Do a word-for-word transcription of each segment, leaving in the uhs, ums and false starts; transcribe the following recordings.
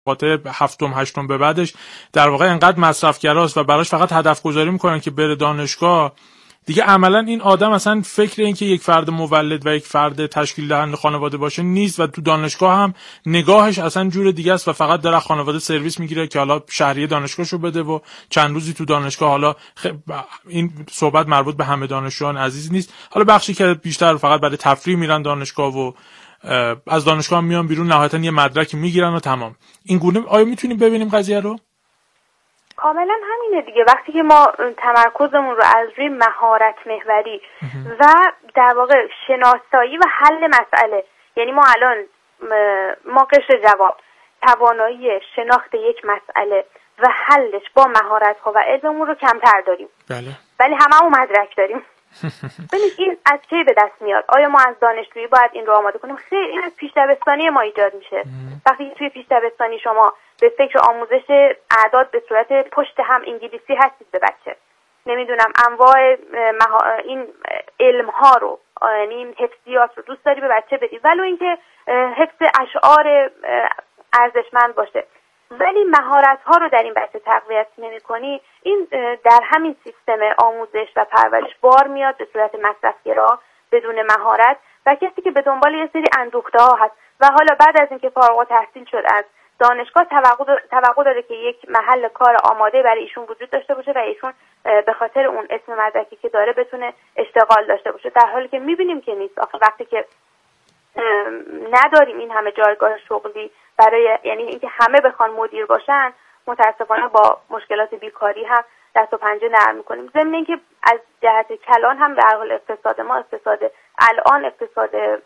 قاطع هفتم هشتم به بعدش در واقع انقدر مصرفگراست و براش فقط هدف گذاری میکنن که بره دانشگاه، دیگه عملا این آدم اصلا فکر این که یک فرد مولد و یک فرد تشکیل دهنده خانواده باشه نیست و تو دانشگاه هم نگاهش اصلا جور دیگه است و فقط داره خانواده سرویس میگیره که حالا شهریه دانشگاهشو بده و چند روزی تو دانشگاه. حالا خ... این صحبت مربوط به همه دانشجویان عزیز نیست، حالا بخشی که بیشتر فقط برای تفریح میرن دانشگاه و از دانشگاه هم میان بیرون نهایتا یه مدرکی میگیرن و تمام. این گونه آیا میتونیم ببینیم قضیه رو؟ کاملا همینه دیگه. وقتی که ما تمرکزمون رو از روی مهارت محوری و در واقع شناسایی و حل مسئله، یعنی ما الان ما قشر جواب توانایی شناخت یک مسئله و حلش با مهارت ها و علممون رو کمتر داریم، بله، ولی هممون مدرک داریم. ببینید این از کی به دست میاد؟ آیا ما از دانشجویی باید این رو آماده کنیم؟ خیر، این از پیش دبستانی ما ایجاد میشه. وقتی توی پیش دبستانی شما به فکر آموزش اعداد به صورت پشت هم انگلیسی هستید به بچه، نمیدونم انواع مها... این علم ها رو، یعنی حفظیات رو دوست داری به بچه بدی، ولو اینکه حفظ اشعار ارزشمند باشه، ولی مهارت ها رو در این بچه تقویت نمی‌کنی، این در همین سیستم آموزش و پرورش بار میاد به صورت مصرفگرا بدون مهارت و کسی که به دنبال یه سری اندوخته ها هست و حالا بعد از اینکه فارغ التحصیل شد از دانشگاه توقع توقع داره که یک محل کار آماده برای ایشون وجود داشته باشه و ایشون به خاطر اون اسم مدرکی که داره بتونه اشتغال داشته باشه، در حالی که می‌بینیم که نیست. آخه وقتی که نداریم این همه جایگاه شغلی برای، یعنی اینکه همه بخوان مدیر باشن، متاسفانه با مشکلات بیکاری هم دست و پنجه نرم می‌کنیم. ضمن اینکه از جهت کلان هم به هر حال اقتصاد ما اقتصاد الان اقتصاد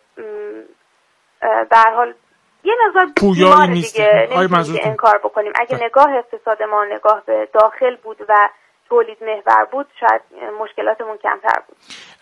به هر حال یه مقدار پویایی نیست دیگه، نمی‌تونیم انکار بکنیم. اگه نگاه اقتصاد ما نگاه به داخل بود و تولید محور بود، شاید مشکلاتمون کمتر بود.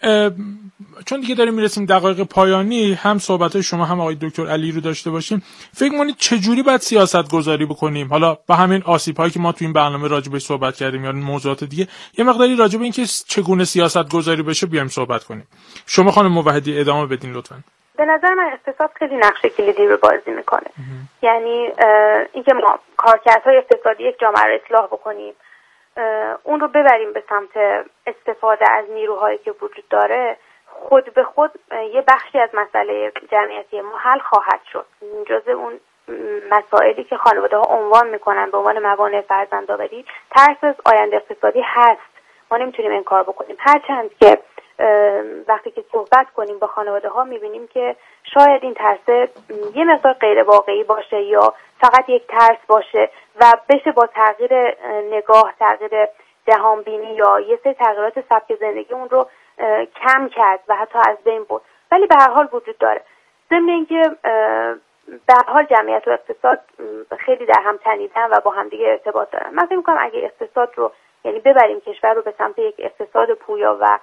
چون دیگه داریم میرسیم دقایق پایانی، هم صحبت‌های شما هم آقای دکتر علی رو داشته باشیم، فکر می‌کنید چجوری باید سیاست گذاری بکنیم؟ حالا با همین آسیب‌هایی که ما تو این برنامه راجع بهش صحبت کردیم یا موضوعات دیگه، یه مقداری راجع به این که چگونه سیاست گذاری بشه بیایم صحبت کنیم. شما خانم موحدی ادامه بدین لطفاً. به نظر من اقتصاد خیلی نقش کلیدی رو بازی میکنه. یعنی اینکه ما کارکردهای اقتصادی یک جامعه رو اصلاح بکنیم، اون رو ببریم به سمت استفاده از نیروهایی که وجود داره، خود به خود یه بخشی از مسئله جمعیتی ما حل خواهد شد. جزء اون مسائلی که خانواده ها عنوان میکنن به عنوان موانع فرزندآوری، ترس از آینده اقتصادی هست. ما نمیتونیم انکار بکنیم، هرچند که وقتی که صحبت کنیم با خانواده ها میبینیم که شاید این ترس یه مقدار غیر واقعی باشه یا فقط یک ترس باشه و بشه با تغییر نگاه، تغییر جهانبینی یا یه سری تغییرات سبک زندگی اون رو کم کرد و حتی از بین برد، ولی به هر حال وجود داره. ضمن اینکه به هر حال جمعیت و اقتصاد خیلی در هم تنیدن و با هم دیگه ارتباط دارن. من فکر می‌کنم اگه اقتصاد رو، یعنی ببریم کشور رو به سمت یک اقتصاد پویا و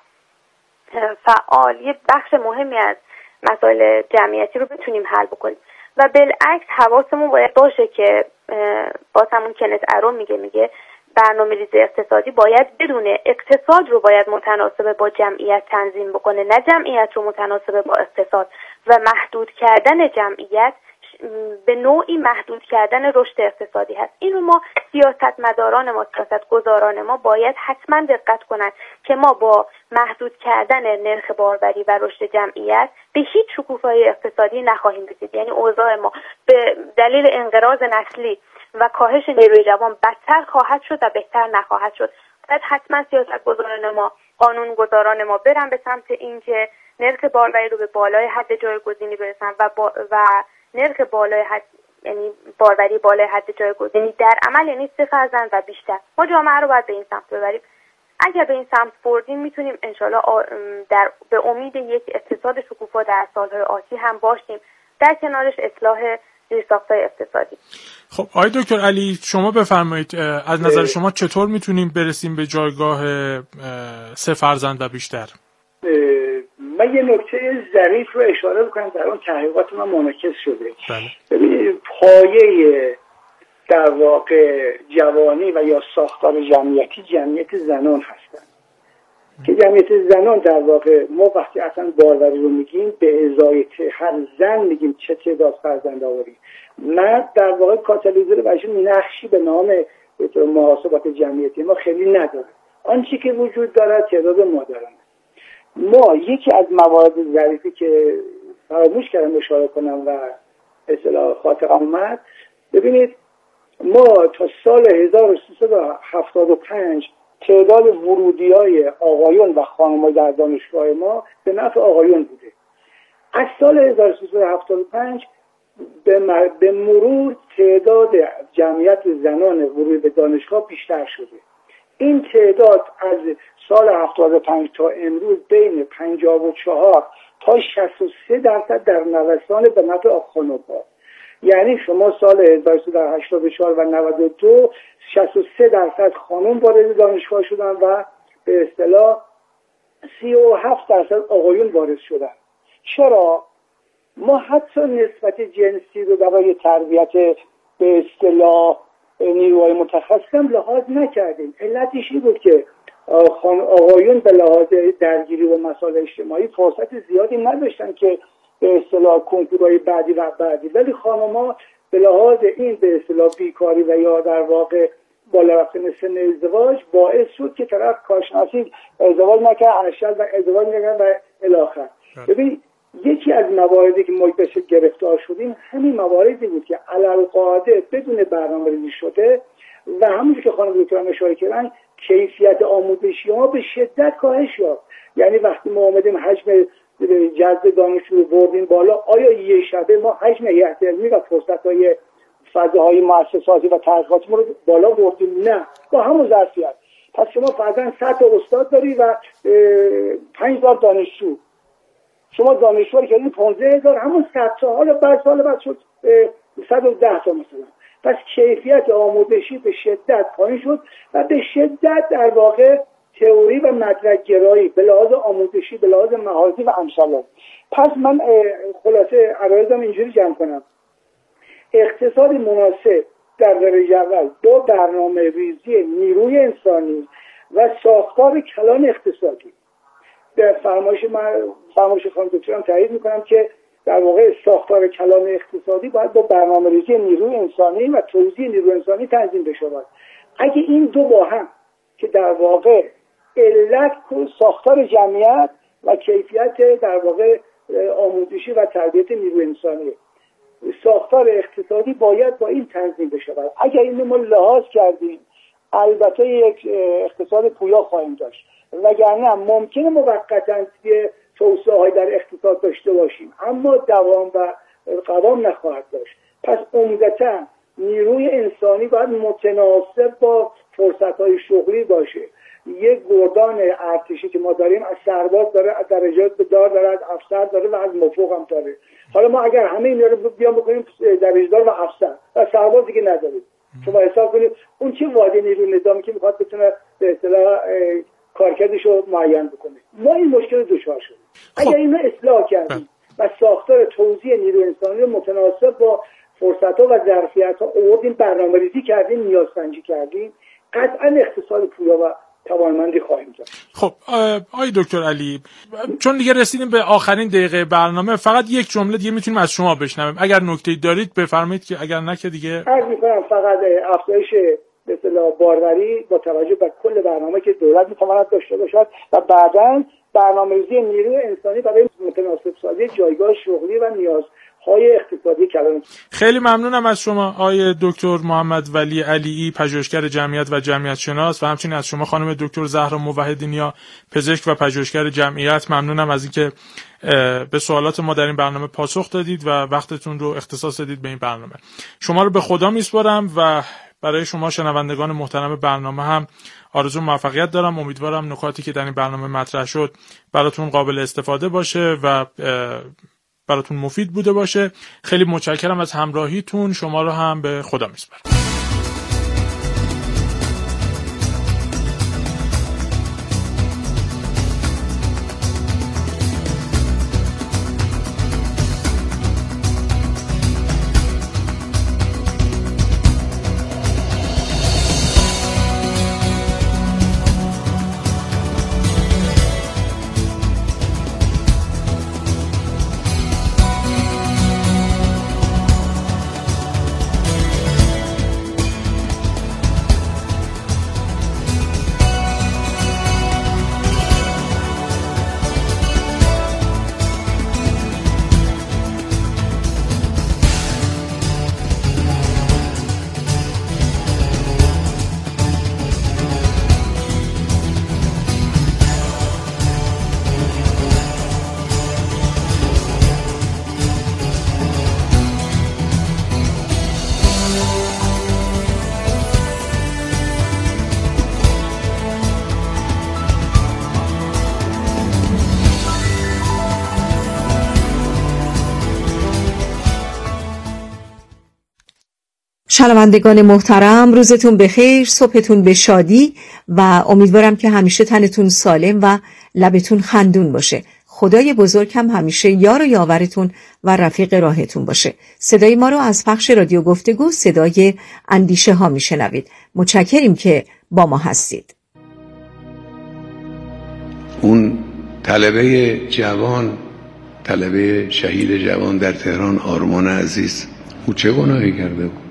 فعال، یه بخش مهمی از مسائل جمعیتی رو بتونیم حل بکنیم و بالعکس حواسمون باید باشه که باز همون کنت ارو میگه میگه برنامه‌ریزی اقتصادی باید بدونه اقتصاد رو باید متناسب با جمعیت تنظیم بکنه، نه جمعیت رو متناسب با اقتصاد، و محدود کردن جمعیت به نوعی محدود کردن رشد اقتصادی هست. این رو ما سیاستمداران ما، سیاستگزاران ما باید حتما دقت کنند که ما با محدود کردن نرخ باروری و رشد جمعیت به هیچ شکوفایی اقتصادی نخواهیم رسید. یعنی اوضاع ما به دلیل انقراض نسلی و کاهش نیروی جوان بدتر خواهد شد و بهتر نخواهد شد. باید حتما سیاستگزاران ما، قانونگذاران ما برن به سمت اینکه نرخ باروری رو به بالای حد جایگزینی برسن و با و نرخ بالای حد، یعنی باروری بالای حد جایگزینی در عمل یعنی سه فرزند و بیشتر. ما جامعه رو باید به این سمت ببریم. اگر به این سمت بردیم میتونیم انشالله در به امید یک اقتصاد شکوفا در سالهای آتی هم باشیم، در کنارش اصلاح زیرساخت‌های اقتصادی. خب آقای دکتر علی شما بفرمایید، از نظر شما چطور میتونیم برسیم به جایگاه سه فرزند و بیشتر؟ من یه نکته ظریف رو اشاره بکنم، در اون تحقیقات ما منعکس شده. ببینید پایه در واقع جوانی و یا ساختار جمعیتی جمعیت زنان هستن. که جمعیت زنان در واقع ما وقتی اصلا باروری رو میگیم به ازای هر زن میگیم چه تعداد فرزند آوری. مرد در واقع کاتالیزور وجه نقشی به نام محاسبات جمعیتی ما خیلی نداره. آنچه که وجود داره تعداد مادران. ما یکی از موارد ظریفی که فراموش کردم اشاره کنم و اصطلاح خاطر آمد، ببینید ما تا سال هزار و سیصد و هفتاد و پنج تعداد ورودی‌های آقایون و خانم‌ها در دانشگاه ما به نفع آقایون بوده. از سال هزار و سیصد و هفتاد و پنج به, به مرور تعداد جمعیت زنان ورود به دانشگاه بیشتر شده. این تعداد از سال هفتاد و پنج تا امروز بین پنجاه و چهار تا شصت و سه درصد در نوسان به نفع خانم‌ها. یعنی شما سال هزار و سیصد و هشتاد و چهار و نود و دو شصت و سه درصد خانم وارد دانشگاه شدن و به اصطلاح سی و هفت درصد آقایون وارد شدن. چرا؟ ما حتی نسبت جنسی رو برای تربیت به اصطلاح نیروهای متخصص هم لحاظ نکردیم. علتش این بود که آقایون به لحاظ درگیری و مسائل اجتماعی فرصت زیادی نداشتن که به اصطلاح کنکورهای بعدی و بعدی، ولی خانم‌ها به لحاظ این به اصطلاح بیکاری و یا در واقع بالا رفتن سن ازدواج باعث شد که طرف کارشناسی ازدواج نکنه، ارشد و ازدواج نکنه و الی آخر. ببین یکی از مواردی که ما بهش گرفتار شدیم همین مواردی بود که علالقاعده بدون برنامه‌ریزی شده و همونجوری که خانم دکتر اشاره کردن کیفیت آموزشی ما به شدت کاهش یافت. یعنی وقتی ما اومدیم حجم جذب دانشجو رو بردیم بالا، آیا یه شبه ما حجم هیئت علمی و فرصت‌های فضاهای مؤسساتی و تحقیقاتی رو بالا بردیم؟ نه، با همون ظرفیت. پس شما فرضاً صد تا استاد داری و پنج هزار دانشجو، شما دانشجو رو کردین پانزده هزار، همون صد تا، حالا بعد سال بعد شد صد و ده تا مثلا. پس کیفیت آموزشی به شدت پایین شد و به شدت در واقع تئوری و مدرک گرایی به لحاظ آموزشی، به لحاظ مهارتی و امثال. پس من خلاصه عرایضم اینجوری جمع کنم: اقتصاد مناسب در درجه اول با برنامه ریزی نیروی انسانی و ساختار کلان اقتصادی. در فرمایش من فرمایش خانم دکترم تایید میکنم که در واقع ساختار کلان اقتصادی باید با برنامه ریزی نیروی انسانی و توزیع نیروی انسانی تنظیم بشه. اگه این دو با هم که در واقع علت ساختار جمعیت و کیفیت در واقع آموزشی و تربیت نیروی انسانی، ساختار اقتصادی باید با این تنظیم بشه. اگر اینو ما لحاظ کردیم البته یک اقتصاد پویا خواهیم داشت، وگرنه ممکنه موقتا یه توسعه‌ای در اقتصاد داشته باشیم اما دوام و قوام نخواهد داشت. پس عمدتاً نیروی انسانی باید متناسب با فرصت‌های شغلی باشه. یک گردان ارتشی که ما داریم از سرباز داره، از درجات به دار داره، از افسر داره و از مفوق هم داره. حالا ما اگر همه اینا رو بیان بکنیم درجه‌دار و افسر و سرباز دیگه نداریم، شما حساب کنید اون چه واحد نیروی نظامی که میخواد بتونه به اصطلاح کارکردش رو معین بکنه. ما این مشکل دچار شدیم. اگر اینو اصلاح کردیم و ساختار توزیع نیروی انسانی رو متناسب با فرصت‌ها و ظرفیت‌ها آوردیم، برنامه‌ریزی کردیم، نیازسنجی کردیم، قطعاً اقتصاد پویا و توانمندی خواهیم داشت. خب آقای دکتر علی، چون دیگه رسیدیم به آخرین دقیقه برنامه، فقط یک جمله دیگه میتونیم از شما بشنویم. اگر نکته‌ای دارید بفرمایید، که اگر نه که دیگه عرض می‌کنم فقط افزایش به اصطلاح باروری با توجه به کل برنامه که دولت می‌تواند داشته باشد و بعداً برنامه‌ریزی نیروی انسانی برای متناسب سازی جایگاه شغلی و نیازهای اقتصادی کلان. خیلی ممنونم از شما آقای دکتر محمد ولی علیعی، پژوهشگر جمعیت و جمعیت شناس، و همچنین از شما خانم دکتر زهرا موحدینیا، پزشک و پژوهشگر جمعیت. ممنونم از اینکه به سوالات ما در این برنامه پاسخ دادید و وقتتون رو اختصاص دادید به این برنامه. شما رو به خدا میسپارم و برای شما شنوندگان محترم برنامه هم آرزو موفقیت دارم. امیدوارم نکاتی که در این برنامه مطرح شد براتون قابل استفاده باشه و براتون مفید بوده باشه. خیلی متشکرم از همراهیتون. شما رو هم به خدا میسپارم. شنوندگان محترم، روزتون بخیر، صبحتون به شادی و امیدوارم که همیشه تنتون سالم و لبتون خندون باشه. خدای بزرگ هم همیشه یار و یاورتون و رفیق راهتون باشه. صدای ما رو از پخش رادیو گفتگو صدای اندیشه ها میشنوید. متشکریم که با ما هستید. اون طلبه جوان، طلبه شهید جوان در تهران، آرمان عزیز، او چه گناهی کرده بود؟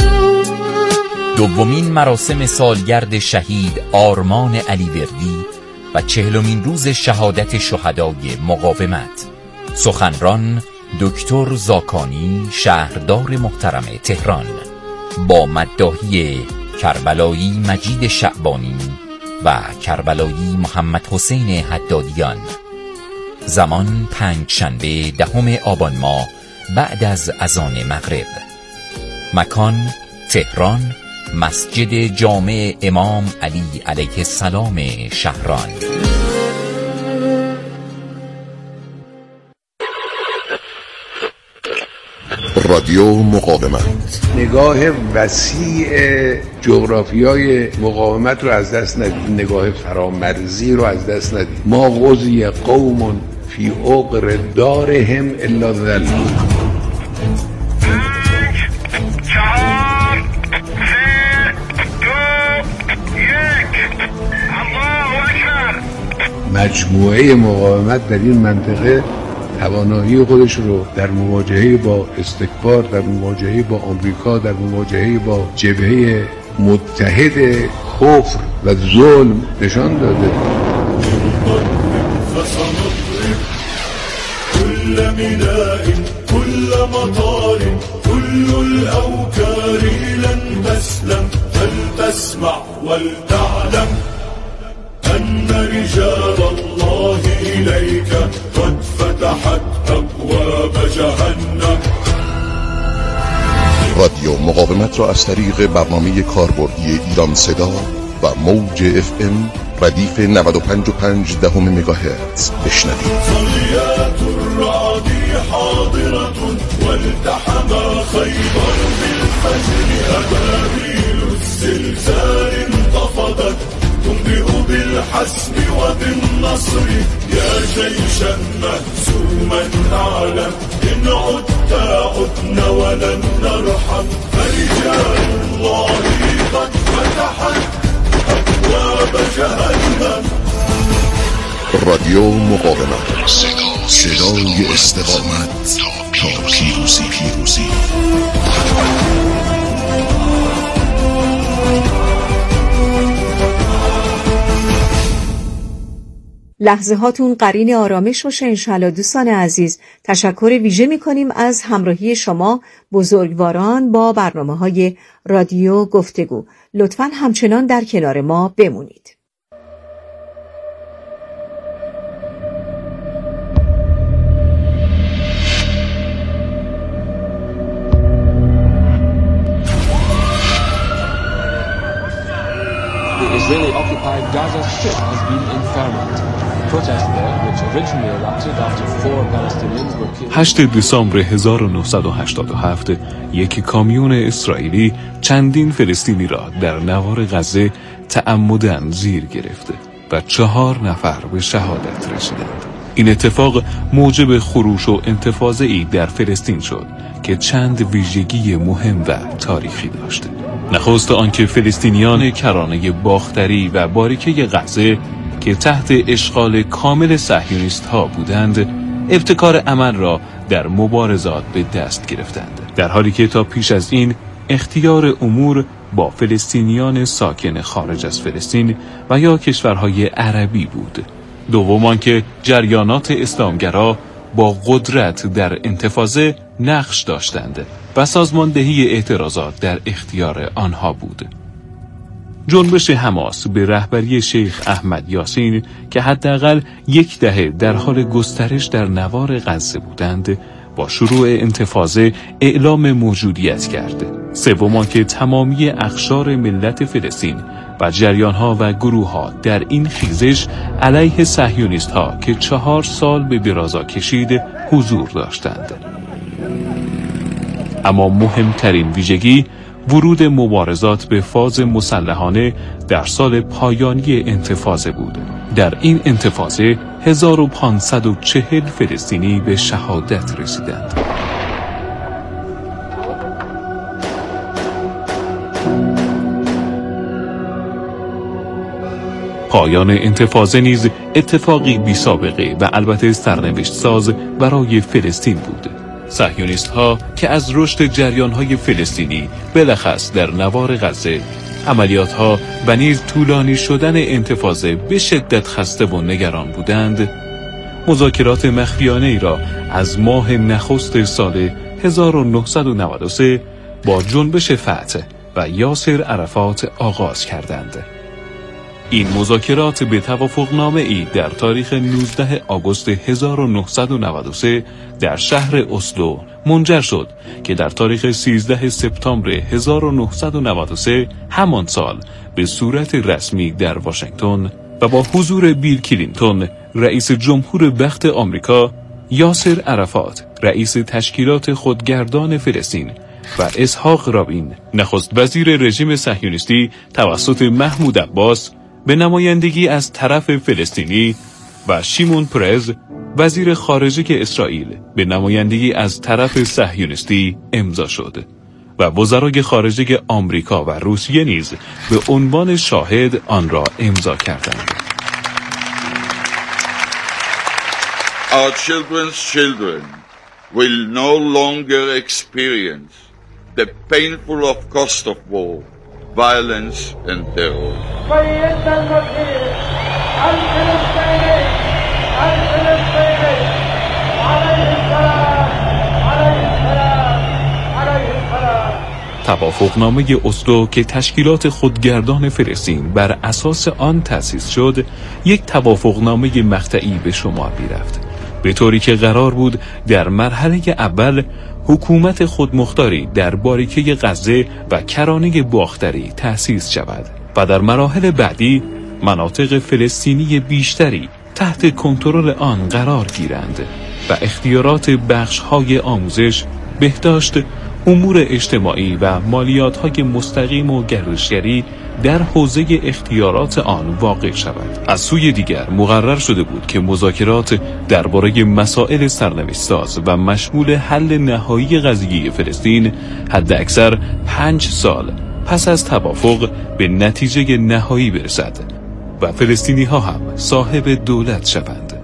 دومین مراسم سالگرد شهید آرمان علیوردی و چهلمین روز شهادت شهدای مقاومت. سخنران دکتر زاکانی، شهردار محترم تهران، با مداحی کربلایی مجید شعبانی و کربلایی محمد حسین حدادیان. زمان پنجشنبه دهم آبان ماه بعد از اذان مغرب. مکان تهران، مسجد جامع امام علی علیه السلام شهران. رادیو مقاومت، نگاه وسیع جغرافیای مقاومت رو از دست ندید، نگاه فرامرزی رو از دست ندید. ما غزی قوم فی عقر دارهم الا ذلون. مجموعه مقاومت در این منطقه توانایی خودش رو در مواجهه با استکبار، در مواجهه با آمریکا، در مواجهه با جبهه متحد کفر و ظلم نشان داده. كل ميناء كل مطار كل الأوكار لن تسلم فلتسمع ولتعلم أن رجال الله إليك قد فتحت أبواب جهنم. رادیو مقاومت را از طریق برنامه کاربردی ایران صدا و موج اف ام ردیف نود و پنج و پنج دهم مگاهرتز بشنوید. صليات الرعد حاضرة والتحم خيبر بالفجر أبابيل الزلزال انتفضت تنبئ بالحسم وبالنصر يا جيشا مهزوما أعلم إن عدت عدنا ولن نرحم فرجال الله قد فتحت أبواب جهنم. رادیو مقاومت، صدای استقامت تا پیروزی. پیروزی لحظه هاتون قرین آرامش باشه انشالله. دوستان عزیز، تشکر ویژه می کنیم از همراهی شما بزرگواران با برنامه های رادیو گفتگو. لطفاً همچنان در کنار ما بمونید. The Israeli-occupied Gaza Strip has been in ferment. Protests there, which originally erupted after four Palestinians were killed. هشتم دسامبر هزار و نهصد و هشتاد و هفت یک کامیون اسرائیلی چندین فلسطینی را در نوار غزه تعمداً زیر گرفته و چهار نفر به شهادت رسیدند. این اتفاق موجب خروش و انتفاضه‌ای در فلسطین شد که چند ویژگی مهم و تاریخی داشته. نخست آنکه فلسطینیان کرانه باختری و باریکه غزه که تحت اشغال کامل صهیونیست ها بودند، ابتکار عمل را در مبارزات به دست گرفتند، در حالی که تا پیش از این اختیار امور با فلسطینیان ساکن خارج از فلسطین و یا کشورهای عربی بود. دوم آنکه جریانات اسلامگرا با قدرت در انتفاضه نقش داشتند و سازماندهی اعتراضات در اختیار آنها بود. جنبش حماس به رهبری شیخ احمد یاسین که حداقل یک دهه در حال گسترش در نوار غزه بودند، با شروع انتفاضه اعلام موجودیت کرد. سوم که تمامی اقشار ملت فلسطین و جریانها و گروهها در این خیزش علیه صهیونیست‌ها که چهار سال به درازا کشید حضور داشتند. اما مهمترین ویژگی ورود مبارزات به فاز مسلحانه در سال پایانی انتفاضه بود. در این انتفاضه هزار و پانصد و چهل فلسطینی به شهادت رسیدند. پایان انتفاضه نیز اتفاقی بی سابقه و البته سرنوشت ساز برای فلسطین بود. صهیونیست ها که از رشد جریان های فلسطینی بلخص در نوار غزه، عملیات ها و نیز طولانی شدن انتفاضه به شدت خسته و نگران بودند، مذاکرات مخفیانه ای را از ماه نخست سال هزار و نهصد و نود و سه با جنبش فتح و یاسر عرفات آغاز کردند. این مذاکرات به توافقنامه ای در تاریخ نوزدهم آگوست هزار و نهصد و نود و سه در شهر اسلو منجر شد که در تاریخ سیزدهم سپتامبر هزار و نهصد و نود و سه همان سال به صورت رسمی در واشنگتن و با حضور بیل کلینتون رئیس جمهور وقت آمریکا، یاسر عرفات رئیس تشکیلات خودگردان فلسطین و اسحاق رابین نخست وزیر رژیم صهیونیستی توسط محمود عباس به نمایندگی از طرف فلسطینی و شیمون پرز وزیر خارجه اسرائیل به نمایندگی از طرف صهیونیستی امضا شد و وزرای خارجه آمریکا و روسیه نیز به عنوان شاهد آن را امضا کردند. Our children's children will no longer experience the painful of cost of war, violence and terror. توافقنامه اسلو که تشکیلات خودگردان فلسطین بر اساس آن تأسیس شد، یک توافقنامه مقطعی به شمار می‌رفت، به طوری که قرار بود در مرحله اول حکومت خودمختاری در باریکه غزه و کرانه باختری تأسیس شود و در مراحل بعدی مناطق فلسطینی بیشتری تحت کنترل آن قرار گیرند و اختیارات بخش‌های آموزش، بهداشت، امور اجتماعی و مالیات‌های مستقیم و گردشگری در حوزه اختیارات آن واقع شود. از سوی دیگر مقرر شده بود که مذاکرات درباره مسائل سرنوشت‌ساز و مشمول حل نهایی قضیه فلسطین حداکثر پنج سال پس از توافق به نتیجه نهایی برسد و فلسطینی‌ها هم صاحب دولت شوند.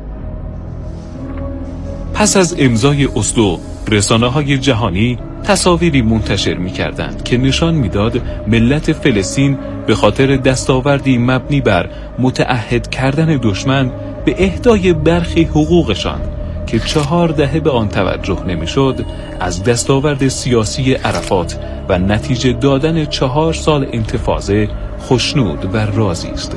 پس از امضای اسلو، رسانه‌های جهانی تصاویری منتشر می‌کردند که نشان می‌داد ملت فلسطین به خاطر دستاوردی مبنی بر متعهد کردن دشمن به اهدای برخی حقوقشان که چهار دهه به آن توجه نمی‌شد، از دستاورد سیاسی عرفات و نتیجه دادن چهار سال انتفاضه خوشنود و راضی است.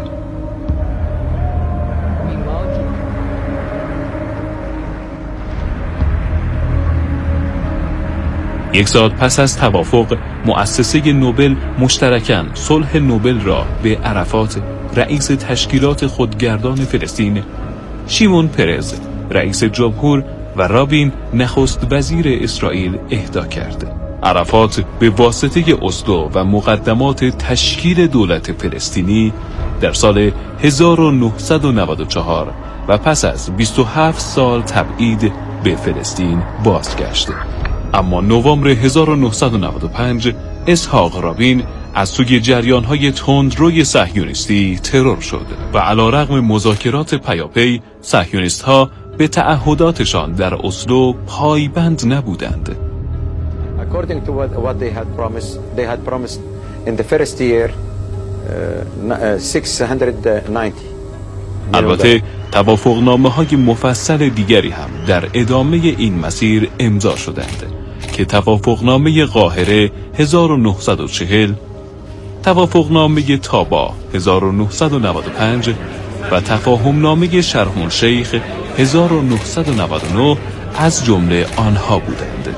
یک سال پس از توافق، مؤسسه نوبل مشترکاً صلح نوبل را به عرفات رئیس تشکیلات خودگردان فلسطین، شیمون پرز رئیس جمهور و رابین نخست وزیر اسرائیل اهدا کرد. عرفات به واسطه اسلو و مقدمات تشکیل دولت فلسطینی در سال هزار و نهصد و نود و چهار و پس از بیست و هفت سال تبعید به فلسطین بازگشت. اما نوامبر هزار و نهصد و نود و پنج اسحاق رابین از سوی جریان‌های تندروی صهیونیستی ترور شد و علیرغم مذاکرات پیاپی، صهیونیست‌ها به تعهداتشان در اسلو پایبند نبودند. According to what, what they had promised, they had promised in the first year uh, six hundred ninety. البته توافقنامه‌های مفصل دیگری هم در ادامه این مسیر امضا شدند که توافقنامه قاهره هزار و نهصد و چهل، توافقنامه تابا هزار و نهصد و نود و پنج و تفاهمنامه شرم الشیخ هزار و نهصد و نود و نه از جمله آنها بودند.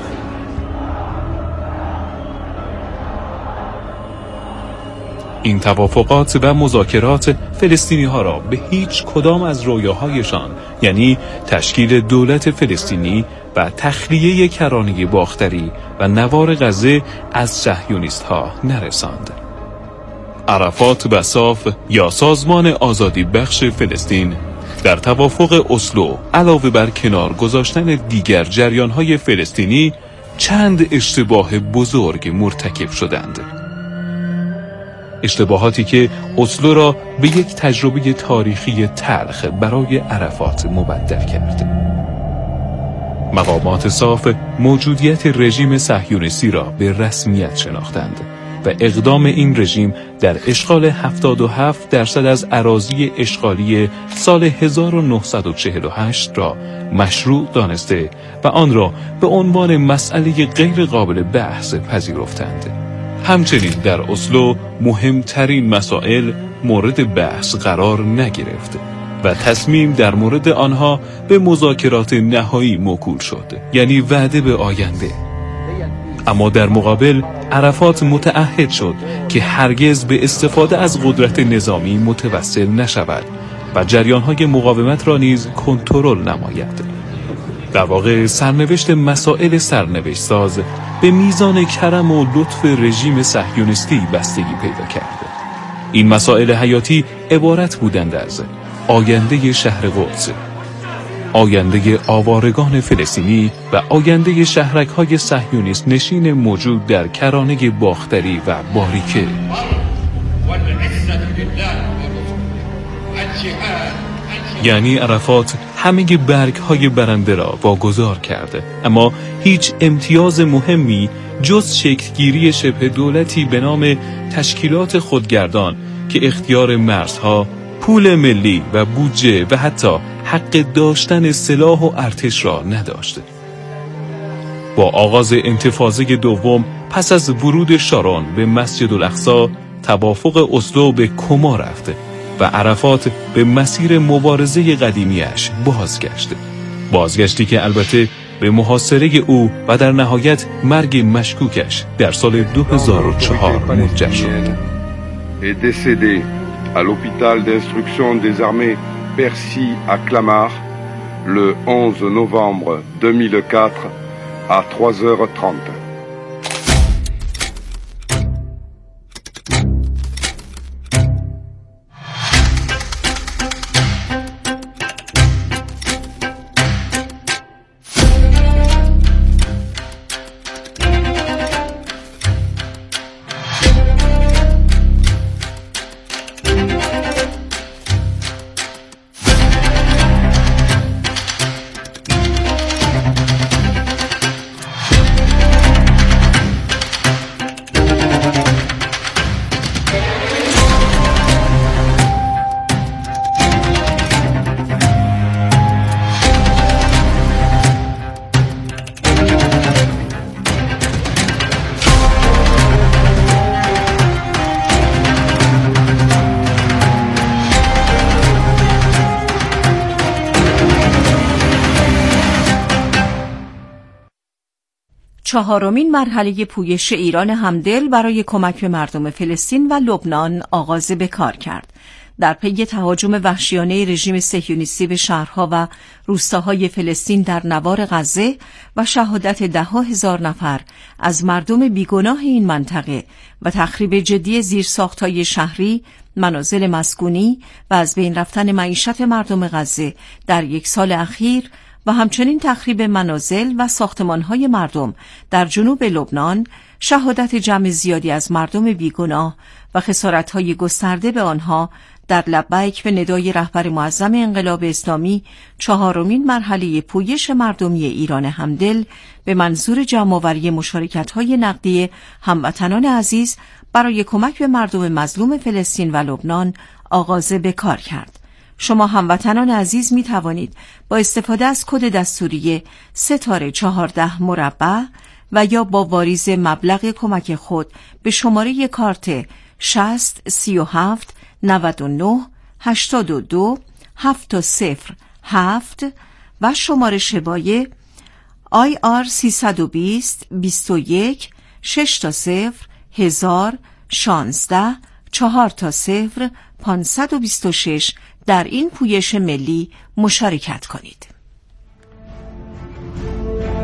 این توافقات و مذاکرات فلسطینی ها را به هیچ کدام از رویاهایشان، یعنی تشکیل دولت فلسطینی و تخلیه کرانه باختری و نوار غزه از صهیونیست ها نرساند. عرفات و صاف یا سازمان آزادی بخش فلسطین در توافق اسلو علاوه بر کنار گذاشتن دیگر جریان‌های فلسطینی چند اشتباه بزرگ مرتکب شدند. اشتباهاتی که اسلو را به یک تجربه تاریخی تلخ برای عرفات مبدل کرد. مقامات صاف موجودیت رژیم صهیونیستی را به رسمیت شناختند و اقدام این رژیم در اشغال هفتاد و هفت درصد از اراضی اشغالی سال هزار و نهصد و چهل و هشت را مشروع دانسته و آن را به عنوان مسئله غیر قابل بحث پذیرفتند. همچنین در اسلو مهمترین مسائل مورد بحث قرار نگرفت و تصمیم در مورد آنها به مذاکرات نهایی موکول شد، یعنی وعده به آینده. اما در مقابل عرفات متعهد شد که هرگز به استفاده از قدرت نظامی متوسل نشود و جریان‌های مقاومت را نیز کنترل نماید. در واقع سرنوشت مسائل سرنوشت ساز به میزان کرم و لطف رژیم صهیونیستی بستگی پیدا کرد. این مسائل حیاتی عبارت بودند از آینده شهر قدس، آینده آوارگان فلسطینی و آینده شهرک‌های صهیونیست نشین موجود در کرانه باختری و باریکه. یعنی عرفات همه برگ‌های برنده را واگذار کرده، اما هیچ امتیاز مهمی جز شکلگیری شبه دولتی به نام تشکیلات خودگردان که اختیار مرزها، پول ملی و بودجه و حتی حق داشتن سلاح و ارتش را نداشته. با آغاز انتفاضه دوم پس از ورود شارون به مسجد الاقصی، توافق اسلو به کما رفته و عرفات به مسیر مبارزه قدیمیش بازگشت. بازگشتی که البته به محاصره او و در نهایت مرگ مشکوکش در سال دو هزار و چهار منجر شد. est décédé à l'hôpital d'instruction des armées Percy à Clamart le onze novembre deux mille quatre à trois heures trente. چهارمین مرحله پویش ایران همدل برای کمک به مردم فلسطین و لبنان آغاز به کار کرد. در پی تهاجم وحشیانه رژیم صهیونیستی به شهرها و روستاهای فلسطین در نوار غزه و شهادت ده‌ها هزار نفر از مردم بیگناه این منطقه و تخریب جدی زیرساخت‌های شهری، منازل مسکونی و از بین رفتن معیشت مردم غزه در یک سال اخیر و همچنین تخریب منازل و ساختمان‌های مردم در جنوب لبنان، شهادت جمع زیادی از مردم بیگناه و خسارت‌های گسترده به آنها در لبیک به ندای رهبر معظم انقلاب اسلامی، چهارمین مرحله پویش مردمی ایران همدل به منظور جمع‌آوری مشارکت‌های نقدی هموطنان عزیز برای کمک به مردم مظلوم فلسطین و لبنان آغاز به کار کرد. شما هموطنان عزیز می توانید با استفاده از کد دستوری ستاره چهارده مربع و یا با واریز مبلغ کمک خود به شماره کارت شصت سی و هفت نود و نه هشتاد و دو هفت صفر هفت و شماره شبایه آی آر سیصد و بیست بیست و یک شش تا صفر هزار شانزده چهار تا صفر پانصد و بیست و شش در این پویش ملی مشارکت کنید.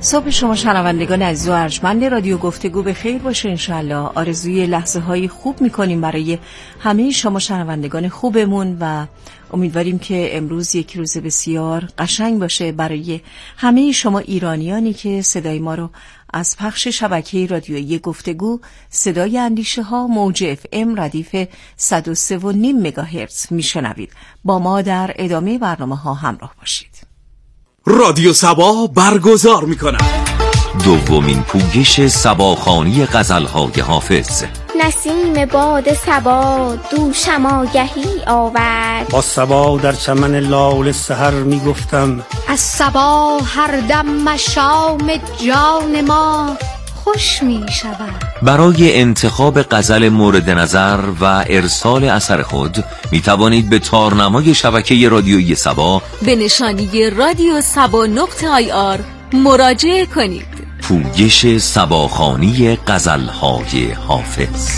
صبح شما شنوندگان عزیز و ارجمند رادیو گفتگو به خیر باشه انشالله. آرزوی لحظه های خوب میکنیم برای همه شما شنوندگان خوبمون و امیدواریم که امروز یک روز بسیار قشنگ باشه برای همه شما ایرانیانی که صدای ما رو از پخش شبکه رادیویی گفتگو صدای اندیشه ها موج اف ام ردیف صد و سه و نیم مگاهرتز میشنوید. با ما در ادامه برنامه ها همراه باشید. رادیو سبا برگزار میکنه دومین پویش سباخوانی غزل‌های حافظ. نسیم باد صبا دوشم آگهی آورد، با صبا در چمن لاله سحر میگفتم از صبا هر دم مشام جان ما خوش می شود. برای انتخاب غزل مورد نظر و ارسال اثر خود می توانید به تارنمای شبکه رادیویی سبا به نشانی رادیو سبا نقطه آی آر مراجعه کنید. پویش سباخوانی غزل‌های حافظ.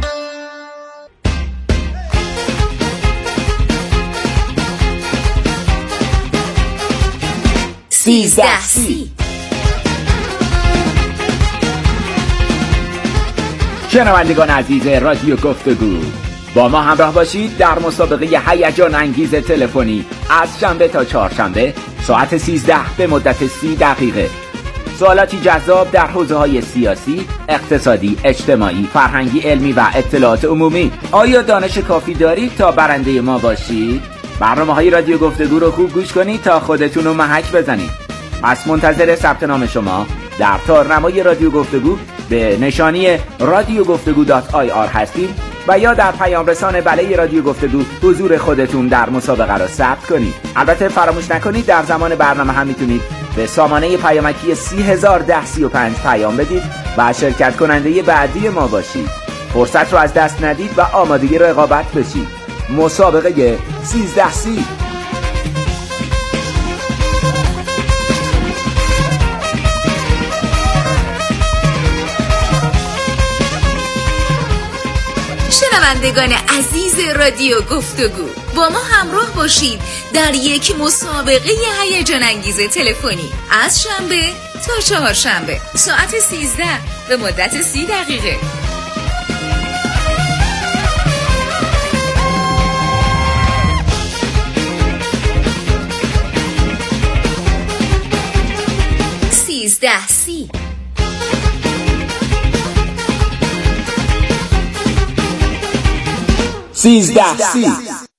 سیزده سی شنوندگان عزیز رادیو گفتگو، با ما همراه باشید در مسابقه هیجان انگیز تلفنی از شنبه تا چهارشنبه ساعت سیزده به مدت سی دقیقه. سوالاتی جذاب در حوزه‌های سیاسی، اقتصادی، اجتماعی، فرهنگی، علمی و اطلاعات عمومی. آیا دانش کافی دارید تا برنده ما باشید؟ برنامه‌های رادیو گفتگو رو خوب گوش کنید تا خودتون رو محک بزنید. پس منتظر ثبت نام شما در تارنمای رادیو گفتگو به نشانی رادیو گفتگو دات آی آر هستیم و یا در پیام رسان بله رادیو گفتگو حضور خودتون در مسابقه را ثبت کنید. البته فراموش نکنید در زمان برنامه هم میتونید به سامانه پیامکی سی هزار ده سی و پنج پیام بدید و شرکت کننده بعدی ما باشید. فرصت رو از دست ندید و آمادگی رقابت بشید. مسابقه سیزده سی. شنوندگان عزیز رادیو گفتگو، با ما همراه باشید در یک مسابقه هیجان انگیز تلفنی از شنبه تا چهارشنبه ساعت سیزده به مدت سی دقیقه. سیزده سی. سیزده سی.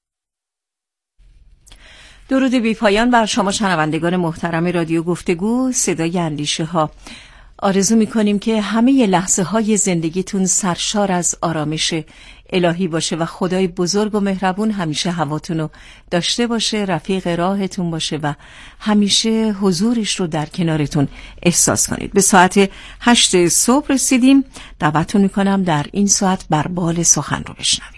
درود بی پایان بر شما شنوندگان محترم رادیو گفتگو صدای اندیشه ها. آرزو می کنیم که همه لحظه های زندگیتون سرشار از آرامش الهی باشه و خدای بزرگ و مهربون همیشه هواتون رو داشته باشه، رفیق راهتون باشه و همیشه حضورش رو در کنارتون احساس کنید. به ساعت هشت صبح رسیدیم. دعوتتون می کنم در این ساعت بر بال سخن رو بشنوید.